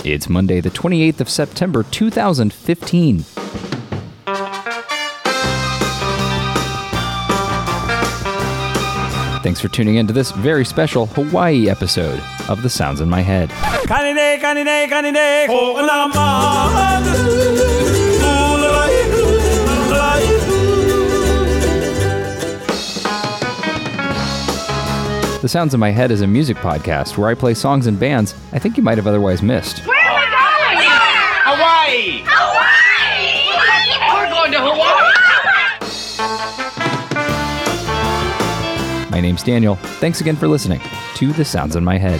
It's Monday, the 28th of September, 2015. Thanks for tuning in to this very special Hawaii episode of The Sounds in My Head. The Sounds in My Head is a music podcast where I play songs and bands I think you might have otherwise missed. Where are we going? Hawaii! Hawaii! We're going to Hawaii! My name's Daniel. Thanks again for listening to The Sounds in My Head.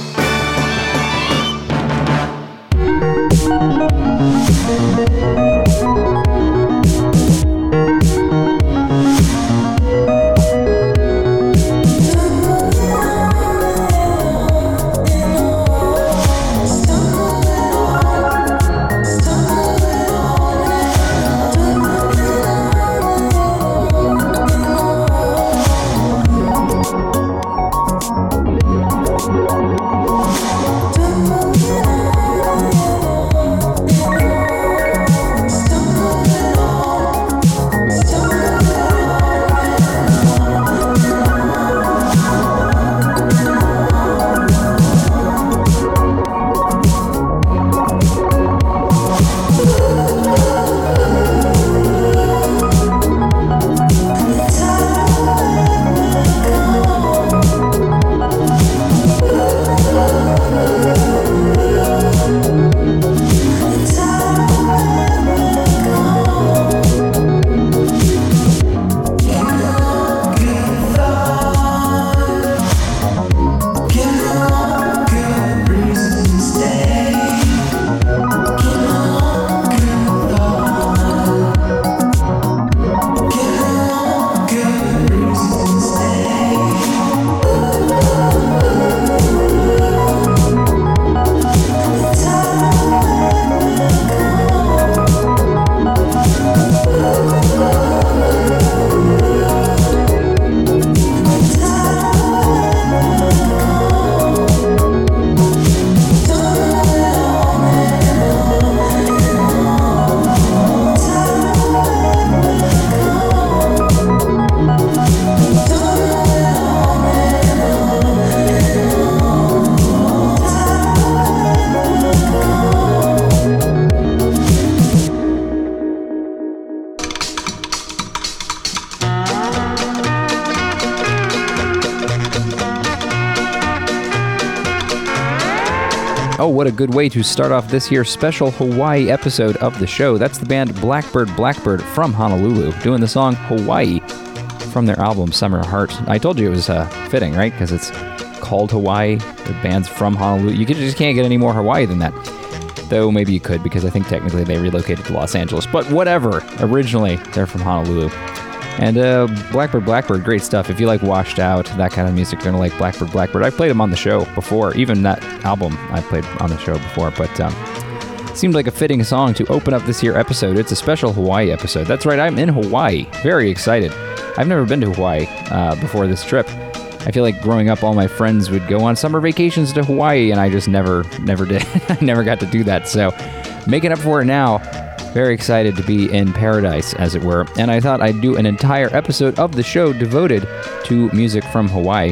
Oh, what a good way to start off this year's special Hawaii episode of the show. That's the band Blackbird Blackbird from Honolulu, doing the song Hawaii from their album Summer Heart. I told you it was fitting, right? Because it's called Hawaii. The band's from Honolulu. You just can't get any more Hawaii than that. Though maybe you could, because I think technically they relocated to Los Angeles. But whatever. Originally, they're from Honolulu. And Blackbird Blackbird, great stuff. If you like Washed Out, that kind of music, you're going to like Blackbird Blackbird. I played them on the show before. Even that album I played on the show before. But seemed like a fitting song to open up this year's episode. It's a special Hawaii episode. That's right, I'm in Hawaii. Very excited. I've never been to Hawaii before this trip. I feel like growing up, all my friends would go on summer vacations to Hawaii, and I just never did. I never got to do that. So making up for it now. Very excited to be in paradise, as it were. And I thought I'd do an entire episode of the show devoted to music from Hawaii.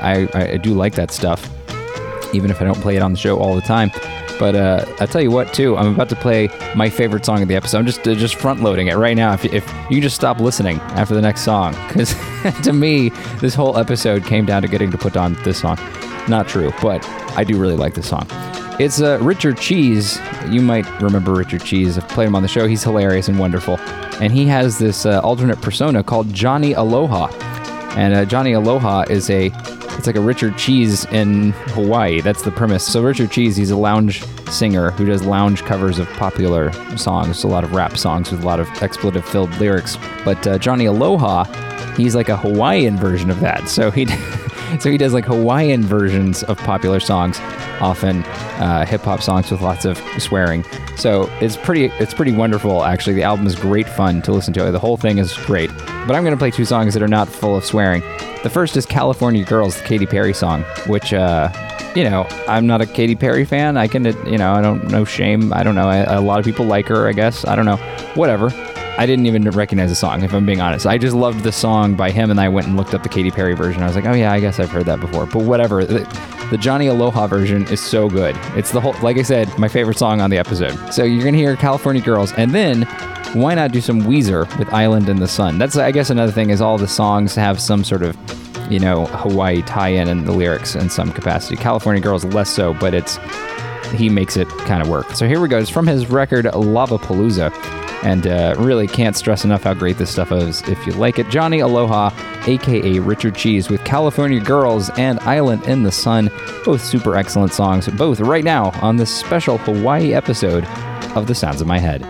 I do like that stuff, even if I don't play it on the show all the time. But I'll tell you what, too. I'm about to play my favorite song of the episode. I'm just front-loading it right now. If you can just stop listening after the next song. Because to me, this whole episode came down to getting to put on this song. Not true, but I do really like this song. It's Richard Cheese. You might remember Richard Cheese. I've played him on the show. He's hilarious and wonderful. And he has this alternate persona called Johnny Aloha. And Johnny Aloha is it's like a Richard Cheese in Hawaii. That's the premise. So Richard Cheese, he's a lounge singer who does lounge covers of popular songs, a lot of rap songs with a lot of expletive-filled lyrics. But Johnny Aloha, he's like a Hawaiian version of that. So he does like Hawaiian versions of popular songs, often hip-hop songs with lots of swearing. So it's pretty wonderful, actually. The album is great fun to listen to. The whole thing is great. But I'm going to play two songs that are not full of swearing. The first is California Girls, the Katy Perry song, which you know, I'm not a Katy Perry fan. I can, you know, I don't know, shame. I don't know. A lot of people like her, I guess. I don't know. Whatever. I didn't even recognize the song, if I'm being honest. I just loved the song by him, and I went and looked up the Katy Perry version. I was like, oh yeah, I guess I've heard that before. But whatever. The Johnny Aloha version is so good. It's the whole, like I said, my favorite song on the episode. So you're going to hear California Girls, and then why not do some Weezer with Island in the Sun? That's, I guess, another thing is all the songs have some sort of, you know, Hawaii tie-in in the lyrics in some capacity. California Girls less so, but he makes it kind of work. So here we go. It's from his record Lavapalooza, and really can't stress enough how great this stuff is if you like it. Johnny Aloha, a.k.a. Richard Cheese, with California Girls and Island in the Sun, both super excellent songs, both right now on this special Hawaii episode of The Sounds of My Head.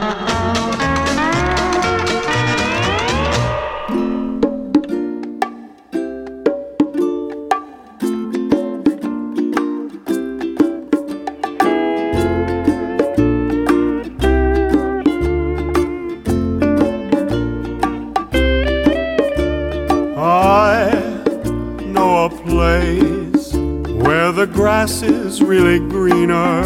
Grass is really greener,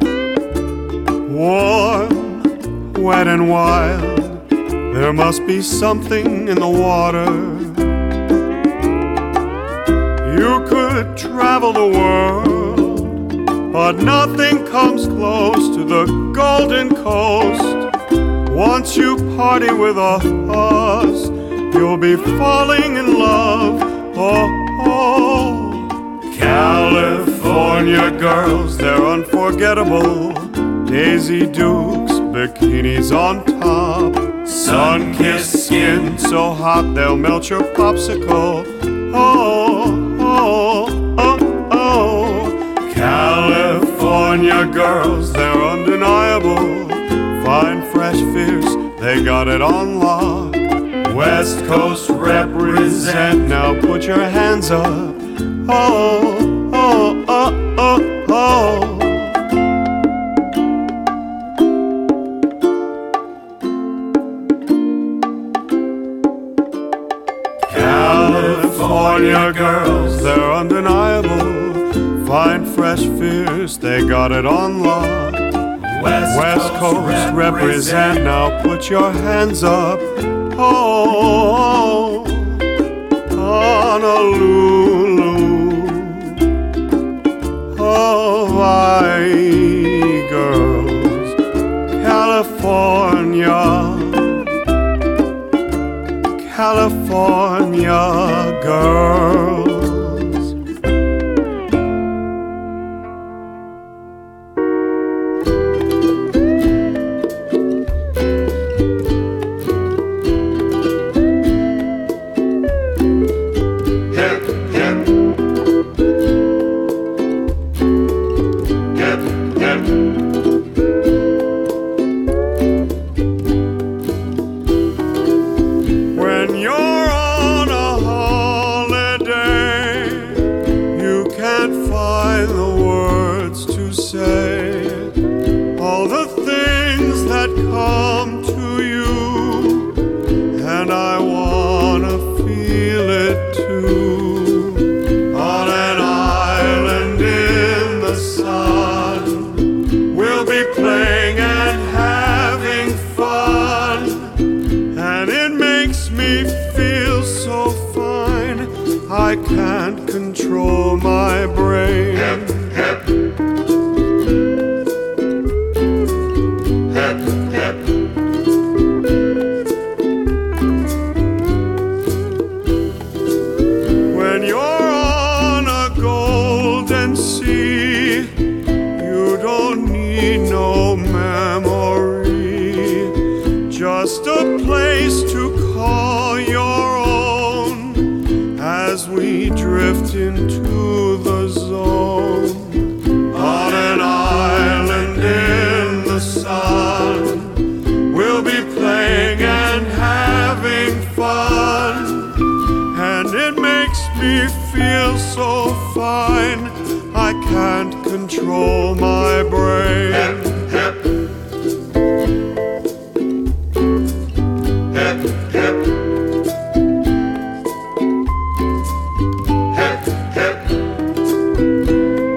warm, wet and wild. There must be something in the water. You could travel the world, but nothing comes close to the Golden Coast. Once you party with us, you'll be falling in love. Oh. California girls, they're unforgettable. Daisy Dukes, bikinis on top, sun-kissed skin so hot they'll melt your popsicle. Oh, oh, oh, oh. California girls, they're undeniable. Fine, fresh, fierce, they got it on lock. West Coast represent, now put your hands up. Oh, oh, oh, oh, oh. California girls, they're undeniable. Fine, fresh, fierce, they got it on lock. West Coast represent, now put your hands up. Oh, Honolulu. Hawaii girls, California, California girls. I can't control my brain. Hip, hip. Hip, hip. When you're on a golden sea, you don't need no memory, just a place to call your own as we drift into the zone. On an island in the sun, we'll be playing and having fun, and it makes me feel so fine, I can't control my brain. Hip, hip. Hip, hip. Hip, hip.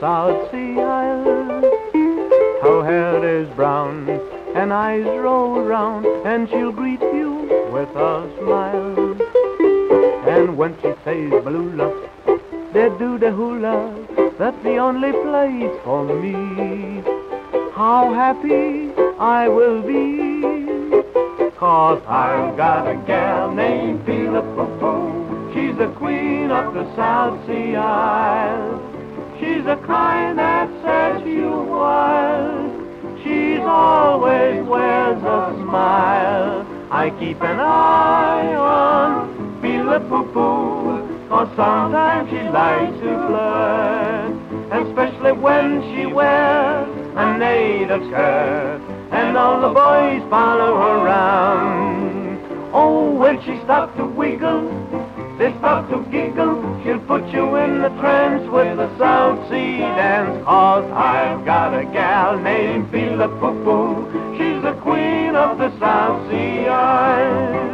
South Sea Isles. Her hair is brown and eyes roll round, and she'll greet you with a smile. And when she says Baloola, they do the hula, that's the only place for me. How happy I will be, 'cause I've got a gal named Philippa. She's the queen of the South Sea Isles. She's the kind that sets you wild. She's always wears a smile. I keep an eye on Philippa, 'cause sometimes she likes to flirt, especially when she wears a native skirt, and all the boys follow her around. Oh, when she starts to wiggle, they start to giggle. She'll put you in the trance with the South Sea dance. 'Cause I've got a gal named Philippa. She's the queen of the South Sea Isles.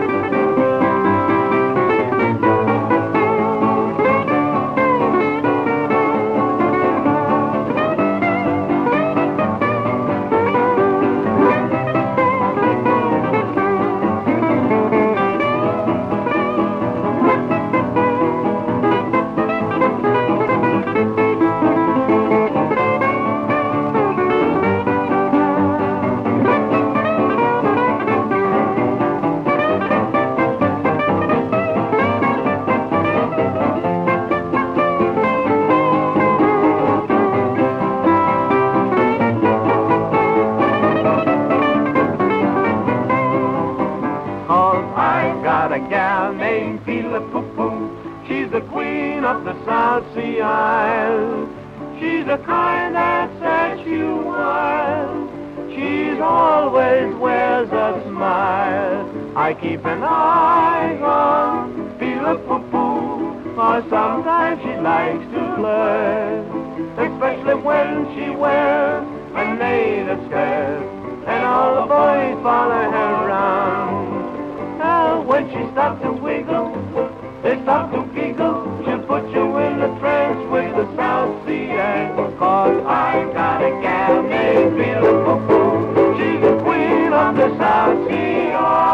She's the kind that sets you wild. She's always wears a smile. I keep an eye on Philippa, for sometimes she likes to flirt, especially when she wears a native skirt, and all the boys follow her around. Now when she starts to wiggle, they start to giggle. She'll put you in a trance with the South Sea Isles. 'Cause I've got a gal named Philippa. She's the queen of the South Sea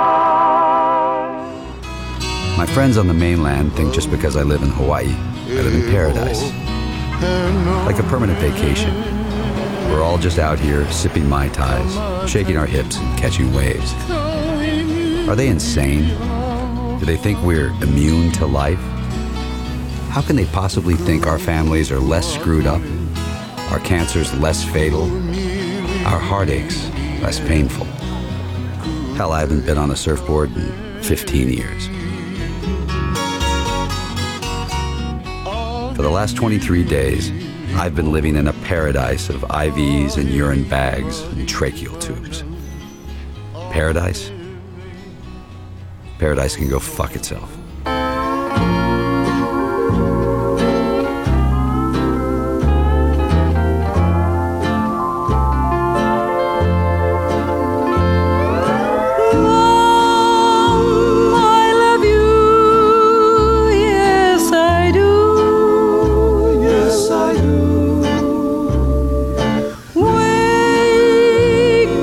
Isles. My friends on the mainland think just because I live in Hawaii, I live in paradise. Like a permanent vacation. We're all just out here sipping Mai Tais, shaking our hips and catching waves. Are they insane? Do they think we're immune to life? How can they possibly think our families are less screwed up, our cancers less fatal, our heartaches less painful? Hell, I haven't been on a surfboard in 15 years. For the last 23 days, I've been living in a paradise of IVs and urine bags and tracheal tubes. Paradise? Paradise can go fuck itself.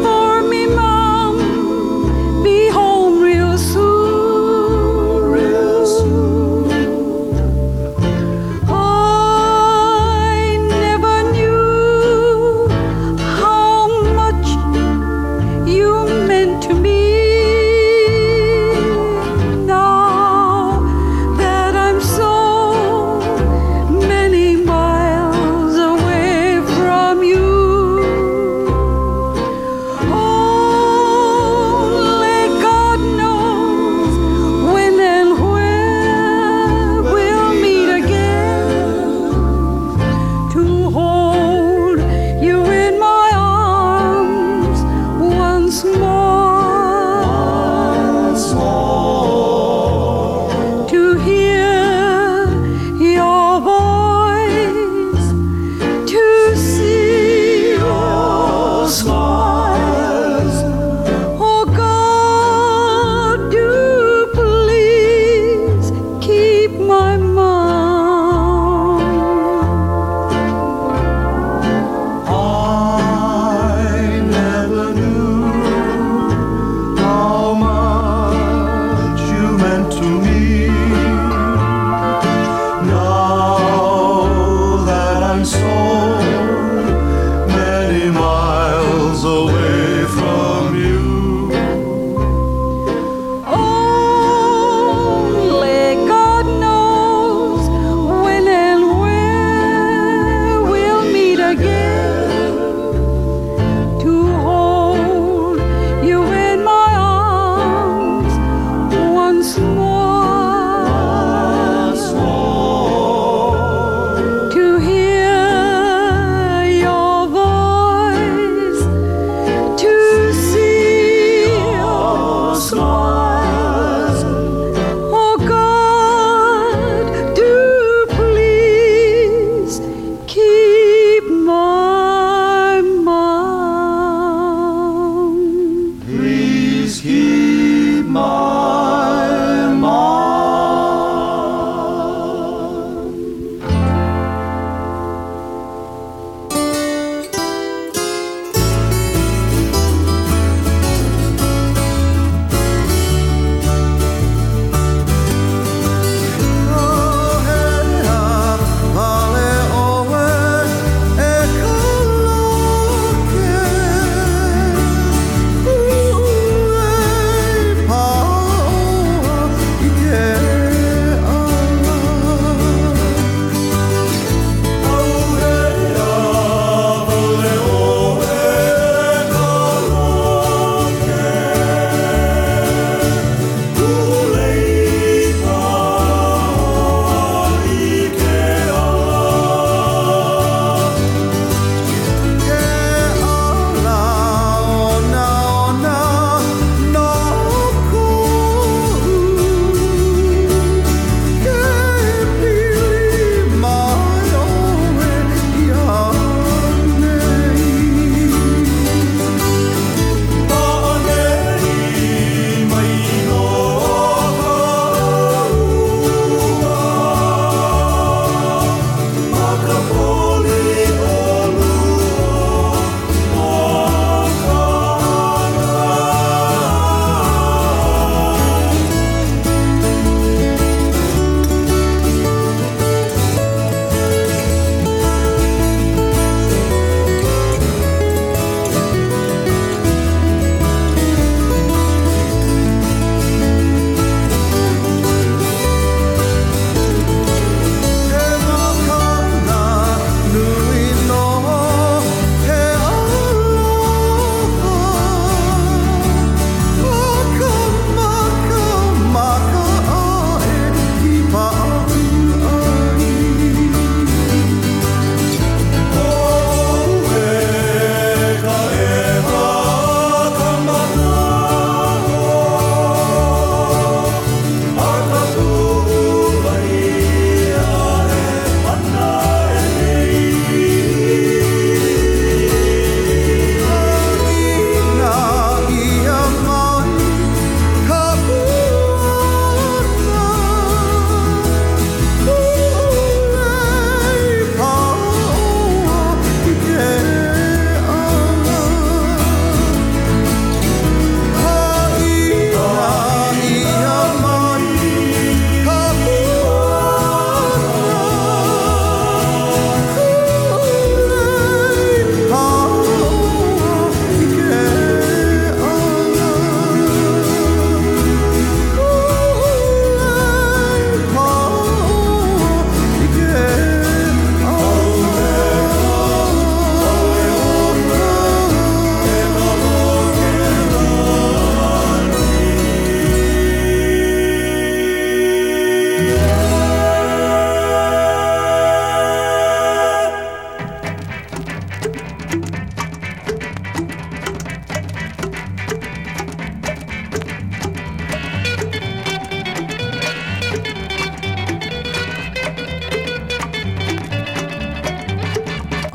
Be home real soon.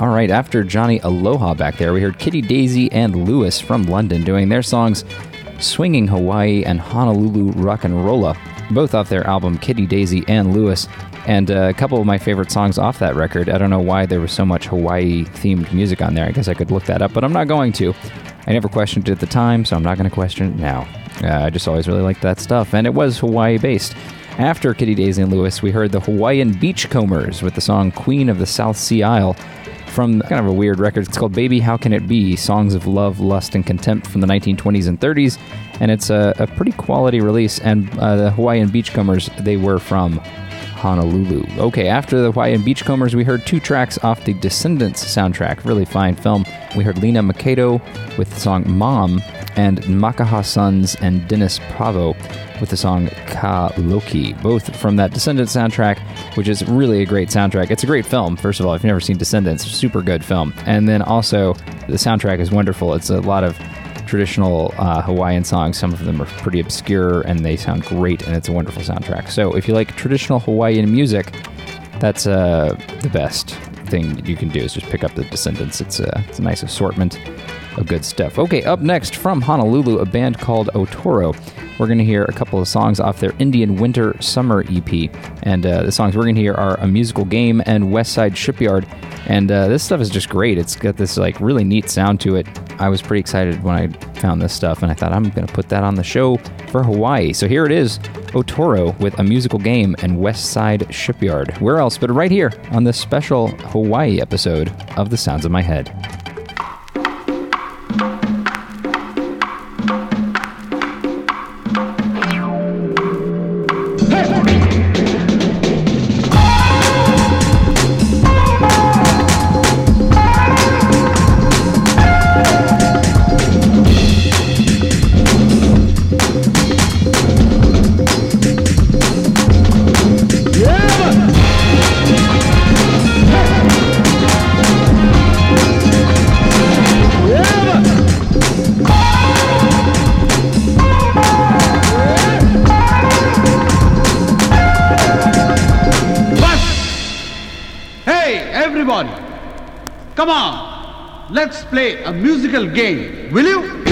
All right, after Johnny Aloha back there, we heard Kitty Daisy and Lewis from London doing their songs Swinging Hawaii and Honolulu Rock and Rolla, both off their album Kitty Daisy and Lewis. And a couple of my favorite songs off that record. I don't know why there was so much Hawaii-themed music on there. I guess I could look that up, but I'm not going to. I never questioned it at the time, so I'm not going to question it now. I just always really liked that stuff, and it was Hawaii-based. After Kitty Daisy and Lewis, we heard the Hawaiian Beachcombers with the song Queen of the South Sea Isle from kind of a weird record. It's called Baby How Can It Be? Songs of Love, Lust, and Contempt from the 1920s and 30s, and it's a pretty quality release, and the Hawaiian Beachcombers, they were from Honolulu. Okay, after the Hawaiian Beachcombers, we heard 2 tracks off the Descendants soundtrack. Really fine film. We heard Lena Makedo with the song Mom, and Makaha Sons and Dennis Pavo with the song Ka Loki, both from that Descendants soundtrack, which is really a great soundtrack. It's a great film, first of all. If you've never seen Descendants, super good film. And then also, the soundtrack is wonderful. It's a lot of traditional Hawaiian songs. Some of them are pretty obscure, and they sound great, and it's a wonderful soundtrack. So if you like traditional Hawaiian music, that's the best thing you can do is just pick up the Descendants. It's a nice assortment of good stuff. Okay, up next from Honolulu, a band called Otoro. We're going to hear a couple of songs off their Indian Winter Summer EP. And the songs we're going to hear are A Musical Game and West Side Shipyard. And this stuff is just great. It's got this like really neat sound to it. I was pretty excited when I found this stuff, and I thought I'm going to put that on the show for Hawaii. So here it is, Otoro with A Musical Game and West Side Shipyard. Where else but right here on this special Hawaii episode of The Sounds of My Head. Come on, let's play a musical game, will you?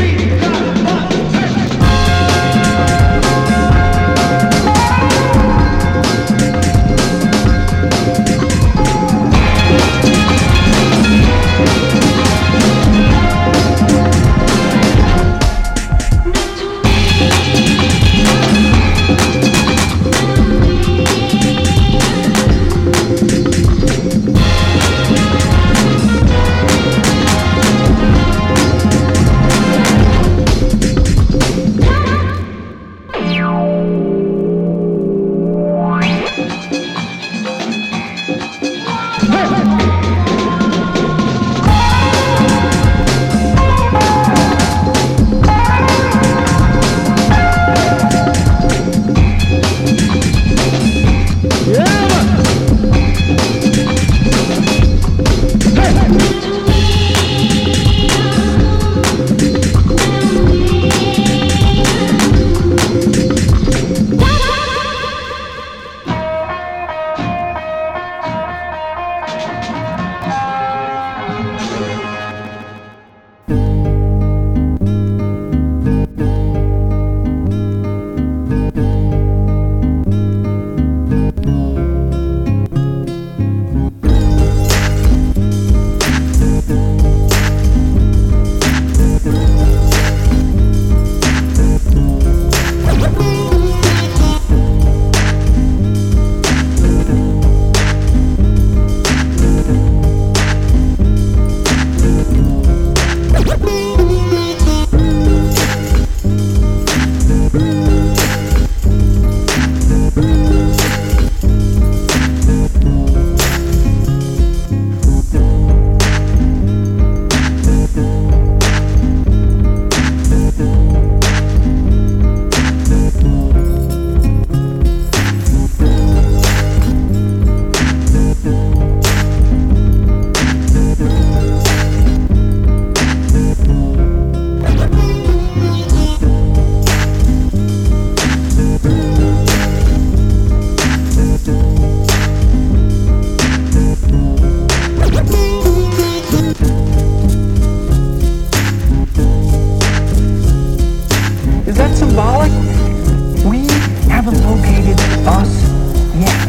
like we haven't located us yet.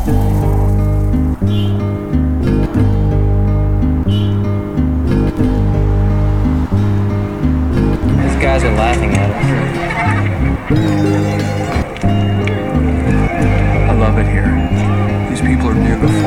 These guys are laughing at us. I love it here. These people are beautiful.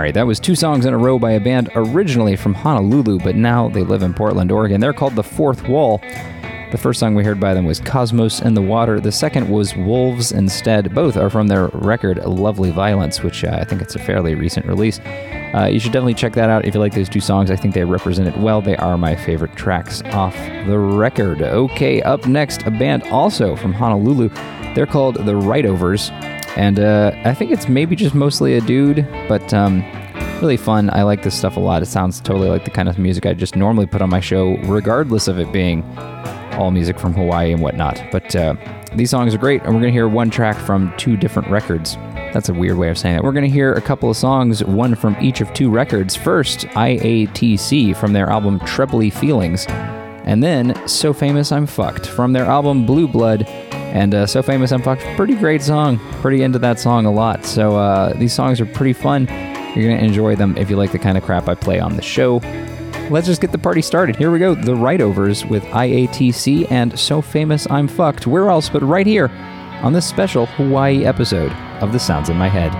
right, that was 2 songs in a row by a band originally from Honolulu, but now they live in Portland, Oregon. They're called The Fourth Wall. The first song we heard by them was Cosmos in the Water. The second was Wolves Instead. Both are from their record Lovely Violence, which I think it's a fairly recent release. You should definitely check that out if you like those 2 songs. I think they represent it well. They are my favorite tracks off the record. Okay, up next, a band also from Honolulu. They're called The Right-Overs, and I think it's maybe just mostly a dude, but really fun. I like this stuff a lot. It sounds totally like the kind of music I just normally put on my show, regardless of it being all music from Hawaii and whatnot. But these songs are great, and we're going to hear 1 track from 2 different records. That's a weird way of saying it. We're going to hear a couple of songs, 1 from each of 2 records. First, IATC from their album Trebly Feelings, and then So Famous I'm Fucked from their album Blue Blood. And So Famous I'm Fucked, pretty great song. Pretty into that song a lot. So these songs are pretty fun. You're going to enjoy them if you like the kind of crap I play on the show. Let's just get the party started. Here we go. The Right-Overs with IATC and So Famous I'm Fucked. Where else but right here on this special Hawaii episode of The Sounds in My Head.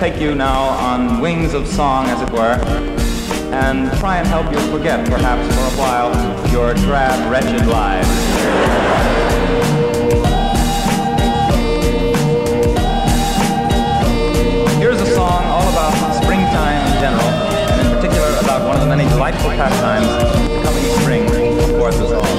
take you now on wings of song, as it were, and try and help you forget, perhaps for a while, your drab, wretched lives. Here's a song all about springtime in general, and in particular about one of the many delightful pastimes the coming spring affords us all.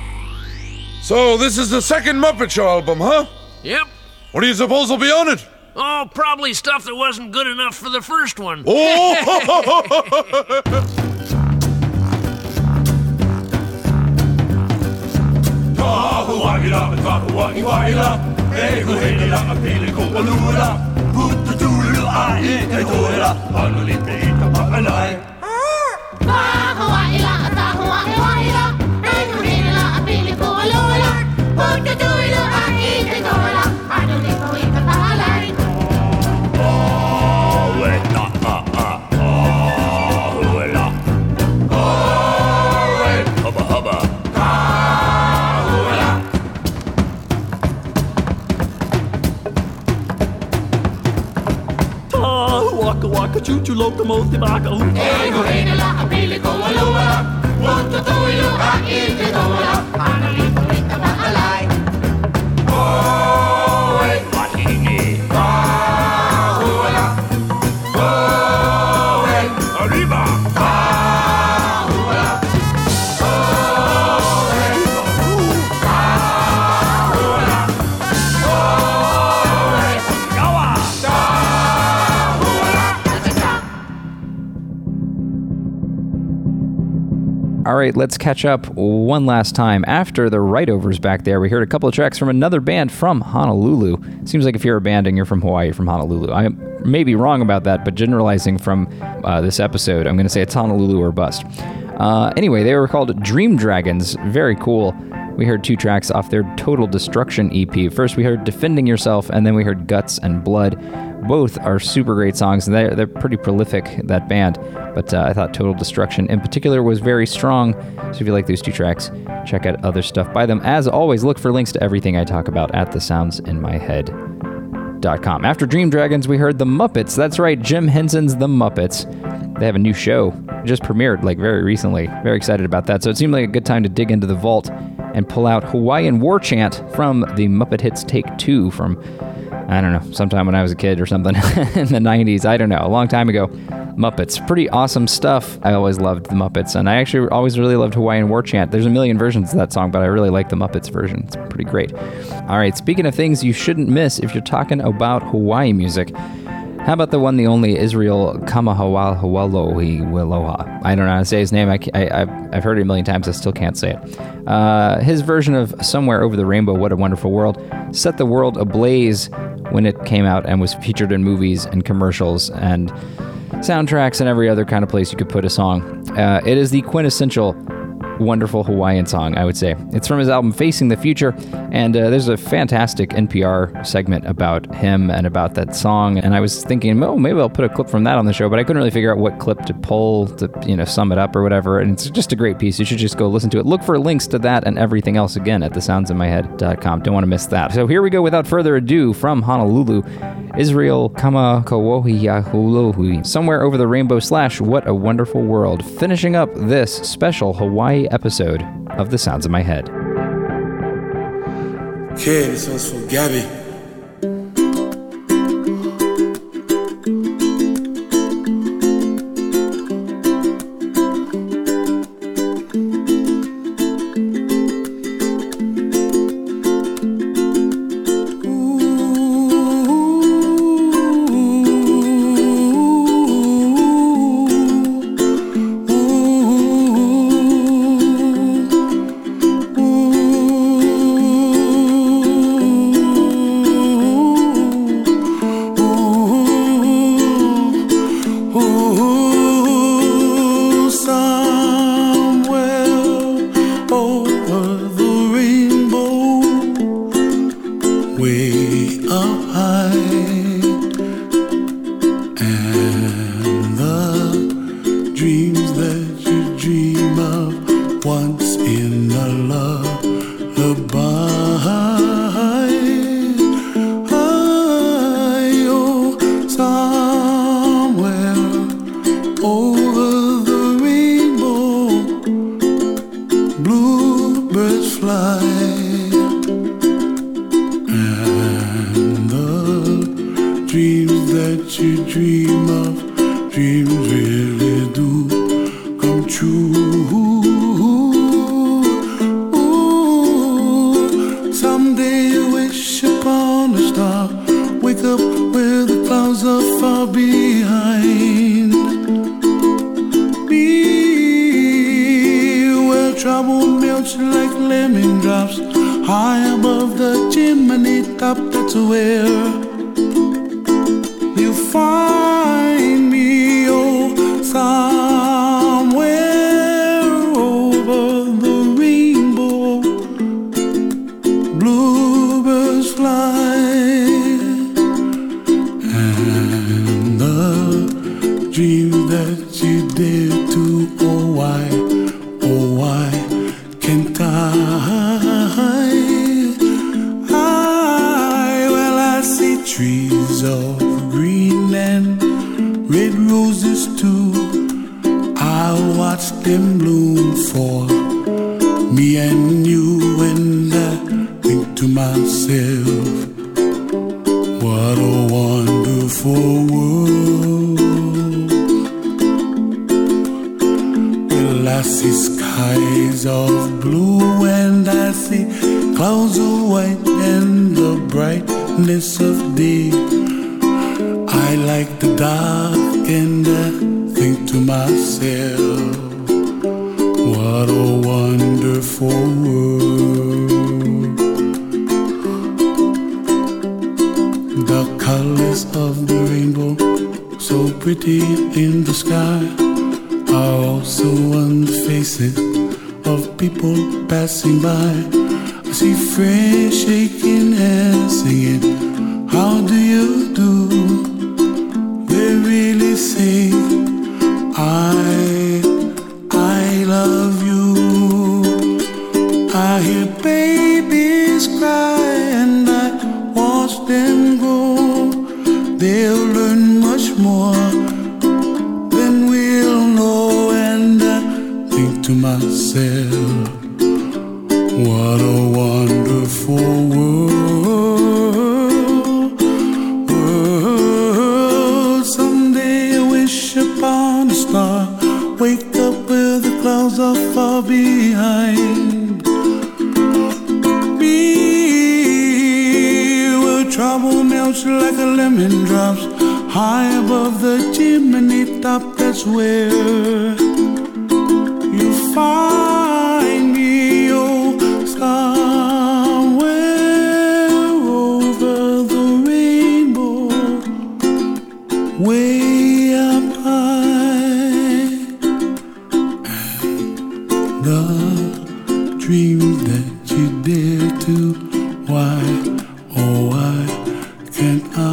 So, this is the second Muppet Show album, huh? Yep. What do you suppose will be on it? Oh, probably stuff that wasn't good enough for the first one. Choo-choo locomotive baka. Ego hinela apili ko walula. Punto tuyo akiti dola. Analito ita bakalay. Oy, matini. Bahula. Oy, arriba. Bahula. Oy, bahula. Oy, gawa. All right, let's catch up one last time. After the Right-Overs back there, we heard a couple of tracks from another band from Honolulu. Seems like if you're a band and you're from Hawaii, you're from Honolulu. I may be wrong about that, but generalizing from this episode, I'm going to say it's Honolulu or bust. Anyway, they were called Dream Dragons. Very cool. We heard 2 tracks off their Total Destruction EP. First, we heard Defending Yourself, and then we heard Guts and Blood. Both are super great songs, and they're pretty prolific, that band. But I thought Total Destruction in particular was very strong. So if you like those 2 tracks, check out other stuff by them. As always, look for links to everything I talk about at thesoundsinmyhead.com. After Dream Dragons, we heard The Muppets. That's right, Jim Henson's The Muppets. They have a new show. It just premiered very recently. Very excited about that. So it seemed like a good time to dig into the vault and pull out Hawaiian War Chant from the Muppet Hits Take 2 from, I don't know, sometime when I was a kid or something in the 90s. I don't know, a long time ago. Muppets. Pretty awesome stuff. I always loved the Muppets, and I actually always really loved Hawaiian War Chant. There's a million versions of that song, but I really like the Muppets version. It's pretty great. All right, speaking of things you shouldn't miss if you're talking about Hawaii music, how about the one, the only Israel Kamahawalohi. I don't know how to say his name. I've heard it a million times. I still can't say it. His version of Somewhere Over the Rainbow, What a Wonderful World, set the world ablaze when it came out and was featured in movies and commercials and soundtracks and every other kind of place you could put a song. It is the quintessential wonderful Hawaiian song, I would say. It's from his album Facing the Future, and there's a fantastic NPR segment about him and about that song, and I was thinking, oh, maybe I'll put a clip from that on the show, but I couldn't really figure out what clip to pull to, sum it up or whatever, and it's just a great piece. You should just go listen to it. Look for links to that and everything else again at thesoundsinmyhead.com. Don't want to miss that. So here we go, without further ado, from Honolulu, Israel Kamakawohiyahulohui, Somewhere Over the Rainbow / What a Wonderful World, finishing up this special Hawaii episode of The Sounds in My Head. Okay, this one's for Gabby. Dreams really do come true. trouble melts like lemon drops high above the chimney top. That's where you find me, oh, somewhere over the rainbow. Bluebirds fly, and the dream that you dare to, oh why can't I? Well, I see trees of green and red roses too. I watch them bloom for me and you, and I think to myself, what a wonderful world. Well, I see skies of blue and I see clouds of white and the brightness of day. I like the dark and I think to myself, what a wonderful world. The colors of the rainbow, so pretty in the sky, are also on the faces of people passing by. I see friends shaking hands, singing, how do you do? They really say, I love you. I hear babies cry and I watch them grow. They'll learn much more than we'll know, and I think to myself, what a wonderful world. Someday I wish upon a star, wake up where the clouds are far behind me, where trouble melts like a lemon drops high above the chimney top. That's where you find me, oh, somewhere over the rainbow, way up high. And the dreams that you dare to, why, oh why can't I?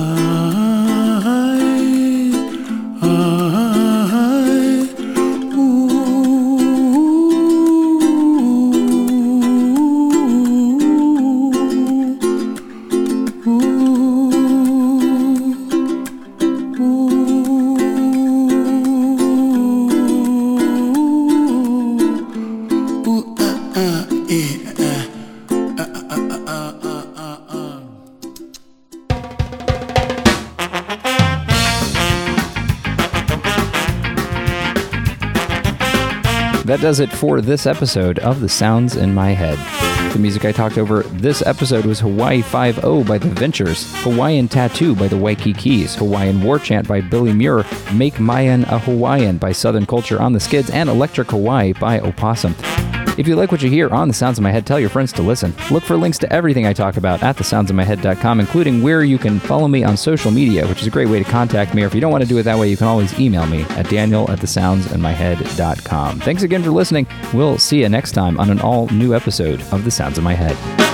That does it for this episode of The Sounds in My Head. The music I talked over this episode was Hawaii 5-0 by The Ventures, Hawaiian Tattoo by the Waikikis, Hawaiian War Chant by Billy Muir, Make Mayan a Hawaiian by Southern Culture on the Skids, and Electric Hawaii by Opossum. If you like what you hear on The Sounds in My Head, tell your friends to listen. Look for links to everything I talk about at thesoundsinmyhead.com, including where you can follow me on social media, which is a great way to contact me. Or if you don't want to do it that way, you can always email me at daniel@thesoundsinmyhead.com. Thanks again for listening. We'll see you next time on an all-new episode of The Sounds in My Head.